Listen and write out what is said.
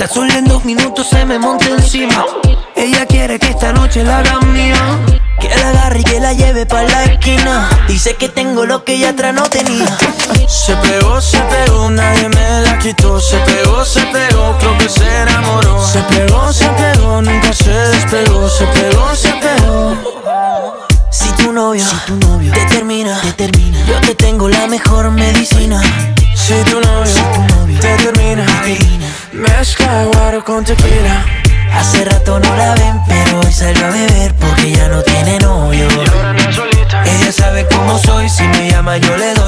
Solo en 2 minutos se me monta encima. Ella quiere que esta noche la haga mía, que la agarre y que la lleve pa' la esquina. Dice que tengo lo que ella atrás no tenía. Se pegó, nadie me la quitó. Se pegó, creo que se enamoró. Se pegó, nunca se despegó. Se pegó. Si tu novio te termina, yo te tengo la mejor medicina. Si tu novio te termina, mezcla guaro con tequila. Hace rato no la ven, pero hoy salió a beber porque ya no tiene novio. Ella sabe cómo soy, si me llama yo le doy.